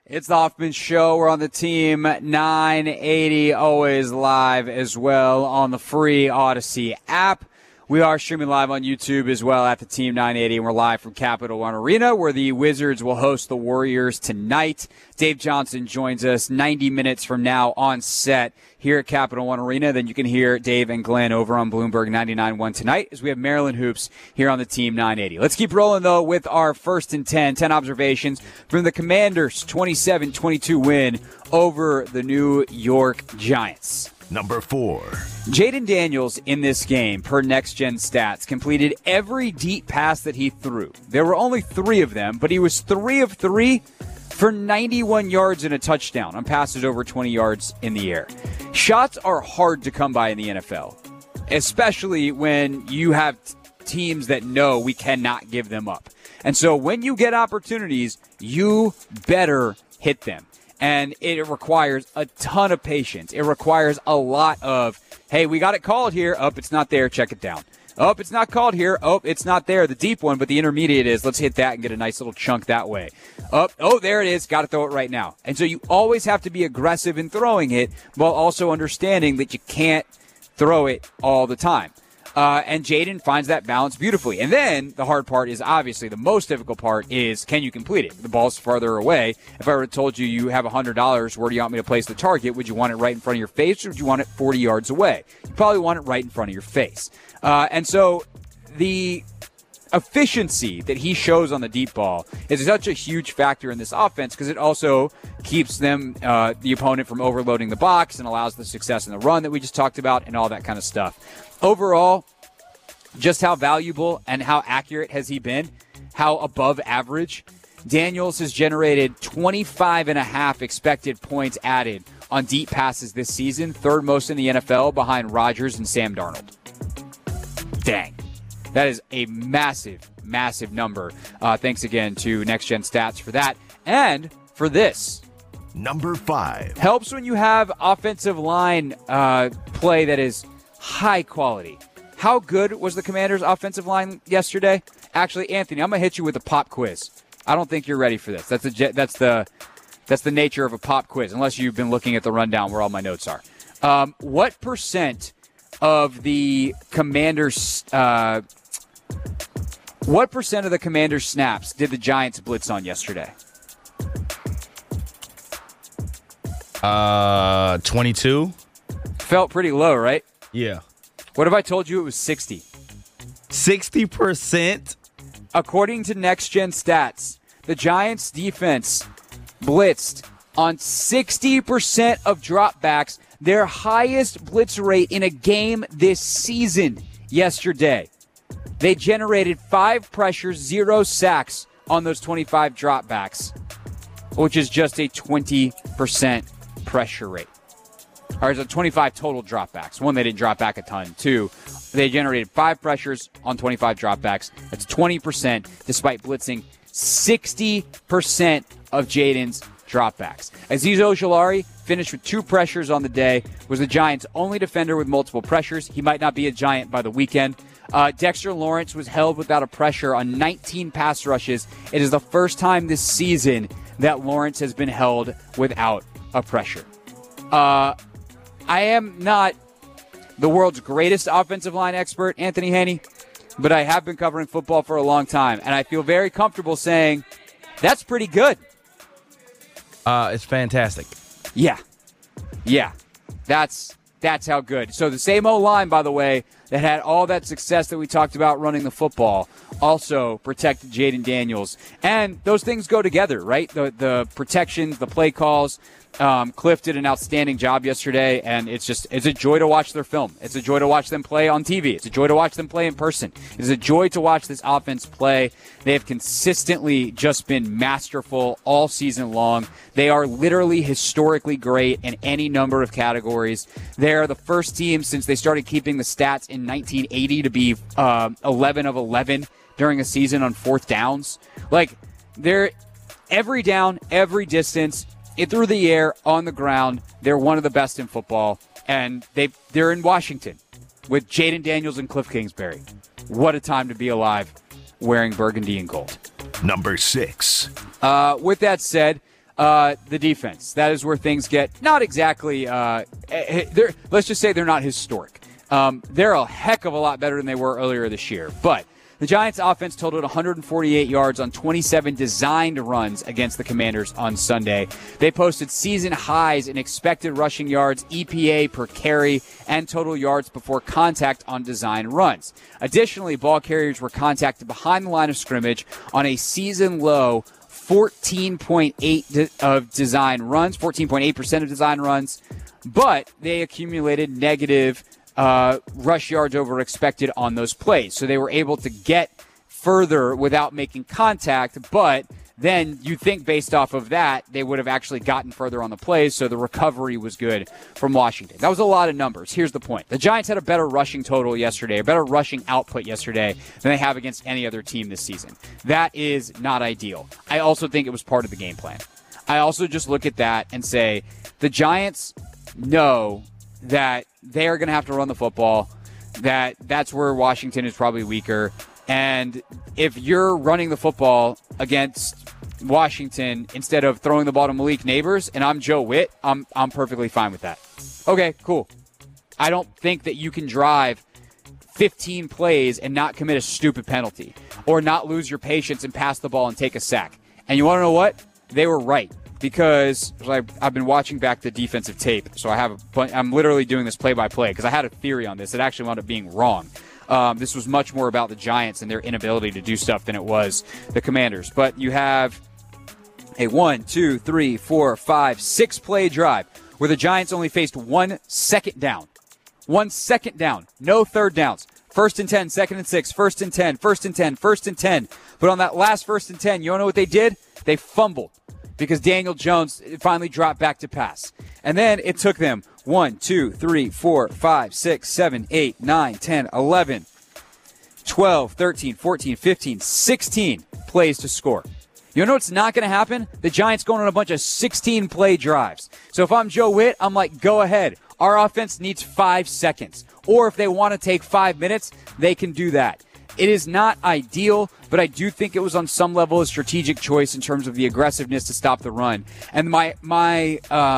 It's the Hoffman Show. We're on the Team 980, always live as well on the free Odyssey app. We are streaming live on YouTube as well at the Team 980, and we're live from Capital One Arena, where the Wizards will host the Warriors tonight. Dave Johnson joins us 90 minutes from now on set here at Capital One Arena. Then you can hear Dave and Glenn over on Bloomberg 99.1 tonight as we have Maryland Hoops here on the Team 980. Let's keep rolling, though, with our first and 10 observations from the Commanders' 27-22 win over the New York Giants. Number 4. Jaden Daniels in this game, per Next Gen Stats, completed every deep pass that he threw. There were only 3 of them, but he was 3 of 3 for 91 yards and a touchdown on passes over 20 yards in the air. Shots are hard to come by in the NFL, especially when you have teams that know we cannot give them up. And so when you get opportunities, you better hit them. And it requires a ton of patience. It requires a lot of, hey, we got it called here. Oh, it's not there. Check it down. Oh, it's not called here. Oh, it's not there. The deep one, but the intermediate is. Let's hit that and get a nice little chunk that way. Oh, there it is. Got to throw it right now. And so you always have to be aggressive in throwing it while also understanding that you can't throw it all the time. And Jaden finds that balance beautifully. And then the hard part is obviously the most difficult part is, can you complete it? The ball's farther away. If I were to told you you have $100, where do you want me to place the target? Would you want it right in front of your face, or would you want it 40 yards away? You probably want it right in front of your face. And so the efficiency that he shows on the deep ball is such a huge factor in this offense, because it also keeps them, the opponent, from overloading the box and allows the success in the run that we just talked about and all that kind of stuff. Overall, just how valuable and how accurate has he been? How above average? Daniels has generated 25.5 expected points added on deep passes this season, third most in the NFL behind Rodgers and Sam Darnold. Dang. That is a massive, massive number. Thanks again to Next Gen Stats for that. And for this. Number 5. Helps when you have offensive line play that is high quality. How good was the Commanders' offensive line yesterday? Actually, Anthony, I'm going to hit you with a pop quiz. I don't think you're ready for this. That's the nature of a pop quiz, unless you've been looking at the rundown where all my notes are. What percent of the Commanders' snaps did the Giants blitz on yesterday? 22. Felt pretty low, right? Yeah. What if I told you it was 60? 60%? According to Next Gen Stats, the Giants' defense blitzed on 60% of dropbacks, their highest blitz rate in a game this season yesterday. They generated 5 pressures, 0 sacks on those 25 dropbacks, which is just a 20% pressure rate. Or it's a 25 total dropbacks. 1, they didn't drop back a ton. 2, they generated 5 pressures on 25 dropbacks. That's 20%, despite blitzing 60% of Jaden's dropbacks. Azeez Ojulari finished with 2 pressures on the day, was the Giants' only defender with multiple pressures. He might not be a Giant by the weekend. Dexter Lawrence was held without a pressure on 19 pass rushes. It is the first time this season that Lawrence has been held without a pressure. I am not the world's greatest offensive line expert, Anthony Haney, but I have been covering football for a long time, and I feel very comfortable saying that's pretty good. It's fantastic. Yeah. That's how good. So the same O-line, by the way, that had all that success that we talked about running the football, also protected Jaden Daniels. And those things go together, right? The protections, the play calls. Cliff did an outstanding job yesterday, and it's a joy to watch their film. It's a joy to watch them play on TV. It's a joy to watch them play in person. It's a joy to watch this offense play. They have consistently just been masterful all season long. They are literally historically great in any number of categories. They are the first team since they started keeping the stats in 1980 to be 11 of 11 during a season on fourth downs. Like, they're every down, every distance, through the air, on the ground. They're one of the best in football, and they're in Washington with Jaden Daniels and Cliff Kingsbury. What a time to be alive wearing burgundy and gold. Number 6. With that said, the defense. That is where things get not exactly let's just say they're not historic. They're a heck of a lot better than they were earlier this year. But the Giants' offense totaled 148 yards on 27 designed runs against the Commanders on Sunday. They posted season highs in expected rushing yards, EPA per carry, and total yards before contact on designed runs. Additionally, ball carriers were contacted behind the line of scrimmage on a season-low 14.8 of design runs, 14.8% of design runs, but they accumulated negative rush yards over expected on those plays. So they were able to get further without making contact, but then you think based off of that, they would have actually gotten further on the plays, so the recovery was good from Washington. That was a lot of numbers. Here's the point. The Giants had a better rushing total yesterday, a better rushing output yesterday than they have against any other team this season. That is not ideal. I also think it was part of the game plan. I also just look at that and say the Giants know that they're going to have to run the football, that's where Washington is probably weaker. And if you're running the football against Washington instead of throwing the ball to Malik Neighbors and I'm Joe Witt, I'm perfectly fine with that. Okay, cool. I don't think that you can drive 15 plays and not commit a stupid penalty or not lose your patience and pass the ball and take a sack. And you want to know what? They were right. Because I've been watching back the defensive tape, so I'm literally doing this play-by-play because I had a theory on this. It actually wound up being wrong. This was much more about the Giants and their inability to do stuff than it was the Commanders. But you have a 1, 2, 3, 4, 5, 6 play drive where the Giants only faced 1 second down. 1 second down, no third downs. 1st and 10, 2nd and 6, 1st and 10, 1st and 10, 1st and 10. But on that last 1st and 10, you know what they did? They fumbled. Because Daniel Jones finally dropped back to pass. And then it took them 1, 2, 3, 4, 5, 6, 7, 8, 9, 10, 11, 12, 13, 14, 15, 16 plays to score. You know what's not going to happen? The Giants going on a bunch of 16-play drives. So if I'm Joe Witt, I'm like, go ahead. Our offense needs 5 seconds. Or if they want to take 5 minutes, they can do that. It is not ideal, but I do think it was on some level a strategic choice in terms of the aggressiveness to stop the run. And my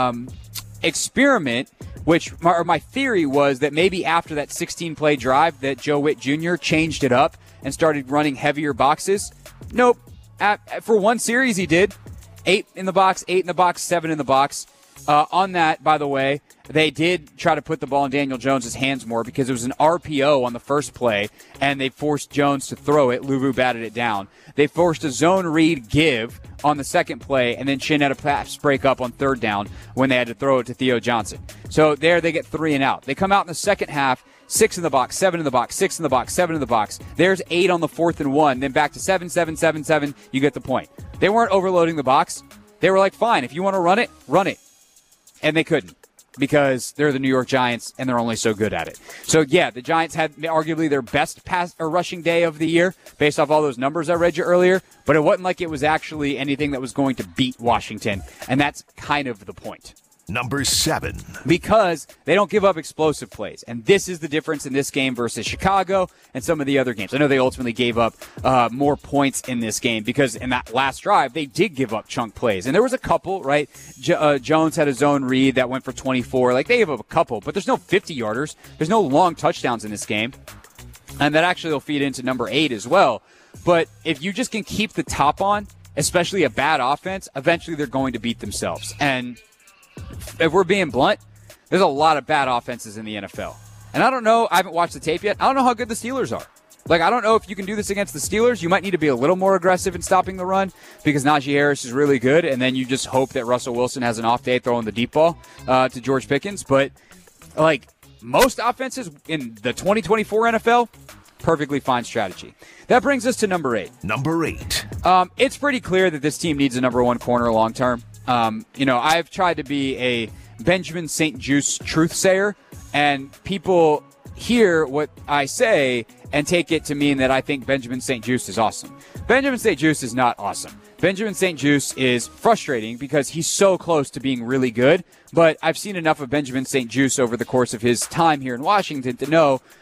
experiment, my theory was that maybe after that 16-play drive that Joe Witt Jr. changed it up and started running heavier boxes. Nope. For one series he did. 8 in the box, 8 in the box, 7 in the box. On that, by the way, they did try to put the ball in Daniel Jones' hands more because it was an RPO on the first play, and they forced Jones to throw it. Luvu batted it down. They forced a zone read give on the second play, and then Chin had a pass break up on 3rd down when they had to throw it to Theo Johnson. So there they get 3 and out. They come out in the second half, 6 in the box, 7 in the box, 6 in the box, 7 in the box. There's 8 on the 4th and 1. Then back to 7, 7, 7, 7. You get the point. They weren't overloading the box. They were like, fine, if you want to run it, run it. And they couldn't because they're the New York Giants and they're only so good at it. So, yeah, the Giants had arguably their best pass or rushing day of the year based off all those numbers I read you earlier, but it wasn't like it was actually anything that was going to beat Washington, and that's kind of the point. Number 7. Because they don't give up explosive plays. And this is the difference in this game versus Chicago and some of the other games. I know they ultimately gave up more points in this game because in that last drive, they did give up chunk plays. And there was a couple, right? Jones had a zone read that went for 24. Like, they gave up a couple, but there's no 50-yarders. There's no long touchdowns in this game. And that actually will feed into number 8 as well. But if you just can keep the top on, especially a bad offense, eventually they're going to beat themselves. And if we're being blunt, there's a lot of bad offenses in the NFL. And I don't know, I haven't watched the tape yet. I don't know how good the Steelers are. Like, I don't know if you can do this against the Steelers. You might need to be a little more aggressive in stopping the run because Najee Harris is really good, and then you just hope that Russell Wilson has an off day throwing the deep ball to George Pickens. But, like, most offenses in the 2024 NFL, perfectly fine strategy. That brings us to number 8. Number 8. It's pretty clear that this team needs a number 1 corner long term. I've tried to be a Benjamin St-Juste truth sayer, and people hear what I say and take it to mean that I think Benjamin St-Juste is awesome. Benjamin St-Juste is not awesome. Benjamin St-Juste is frustrating because he's so close to being really good, but I've seen enough of Benjamin St-Juste over the course of his time here in Washington to know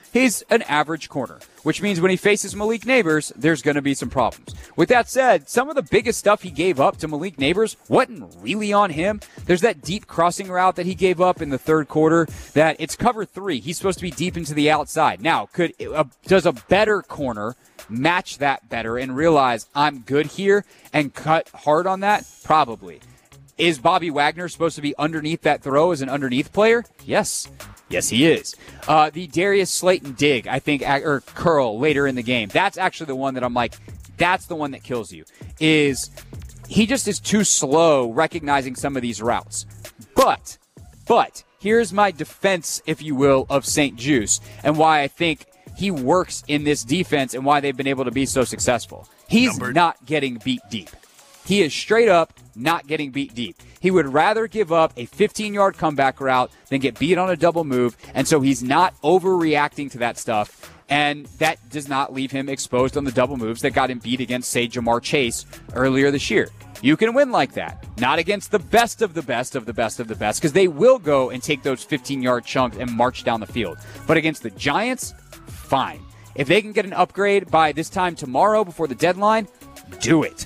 He's an average corner, which means when he faces Malik Neighbors, there's going to be some problems. With that said, some of the biggest stuff he gave up to Malik Neighbors wasn't really on him. There's that deep crossing route that he gave up in the third quarter that it's cover 3. He's supposed to be deep into the outside. Now, does a better corner match that better and realize I'm good here and cut hard on that? Probably. Is Bobby Wagner supposed to be underneath that throw as an underneath player? Yes. Yes, he is. The Darius Slayton dig, I think, or curl later in the game. That's actually the one that I'm like, that's the one that kills you. Is he just is too slow recognizing some of these routes. But here's my defense, if you will, of St. Juice and why I think he works in this defense and why they've been able to be so successful. He's not getting beat deep. He is straight up not getting beat deep. He would rather give up a 15-yard comeback route than get beat on a double move, and so he's not overreacting to that stuff, and that does not leave him exposed on the double moves that got him beat against, say, Jamar Chase earlier this year. You can win like that. Not against the best of the best of the best of the best, because they will go and take those 15-yard chunks and march down the field. But against the Giants, fine. If they can get an upgrade by this time tomorrow before the deadline, do it.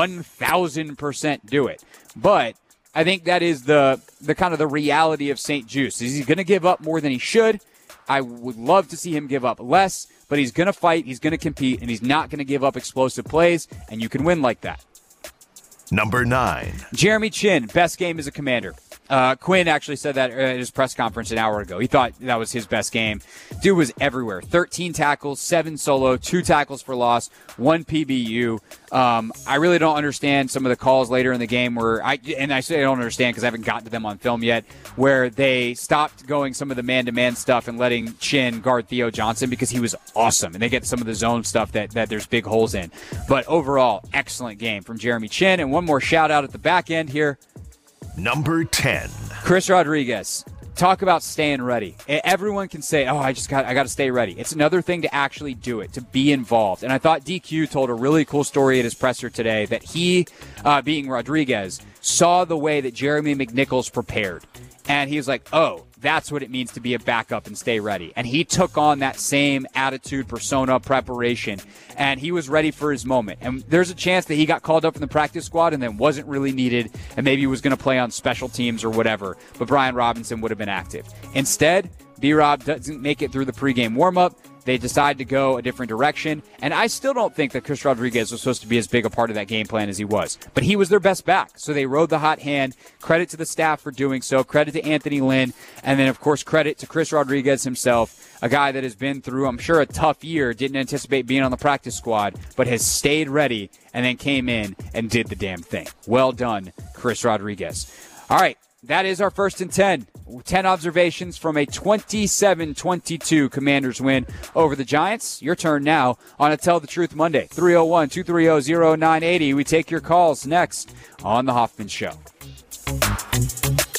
1,000% do it. But I think that is the kind of the reality of St. Juice. Is he going to give up more than he should? I would love to see him give up less, but he's going to fight, he's going to compete, and he's not going to give up explosive plays, and you can win like that. Number 9. Jeremy Chinn, best game as a Commander. Quinn actually said that at his press conference an hour ago. He thought that was his best game. Dude was everywhere. 13 tackles, 7 solo, 2 tackles for loss, 1 PBU. I really don't understand some of the calls later in the game where I say I don't understand because I haven't gotten to them on film yet, where they stopped going some of the man-to-man stuff and letting Chinn guard Theo Johnson because he was awesome. And they get some of the zone stuff that there's big holes in. But overall, excellent game from Jeremy Chinn. And one more shout out at the back end here. Number 10. Chris Rodriguez. Talk about staying ready. Everyone can say, oh, I got to stay ready. It's another thing to actually do it, to be involved. And I thought DQ told a really cool story at his presser today that he, being Rodriguez, saw the way that Jeremy McNichols prepared. And he was like, oh, that's what it means to be a backup and stay ready. And he took on that same attitude, persona, preparation, and he was ready for his moment. And there's a chance that he got called up in the practice squad and then wasn't really needed, and maybe he was going to play on special teams or whatever, but Brian Robinson would have been active. Instead, B-Rob doesn't make it through the pregame warm-up. They decide to go a different direction. And I still don't think that Chris Rodriguez was supposed to be as big a part of that game plan as he was. But he was their best back. So they rode the hot hand. Credit to the staff for doing so. Credit to Anthony Lynn. And then, of course, credit to Chris Rodriguez himself, a guy that has been through, I'm sure, a tough year, didn't anticipate being on the practice squad, but has stayed ready and then came in and did the damn thing. Well done, Chris Rodriguez. All right. That is our 1st and 10. 10 observations from a 27-22 Commanders win over the Giants. Your turn now on a Tell the Truth Monday. 301-230-0980. We take your calls next on The Hoffman Show.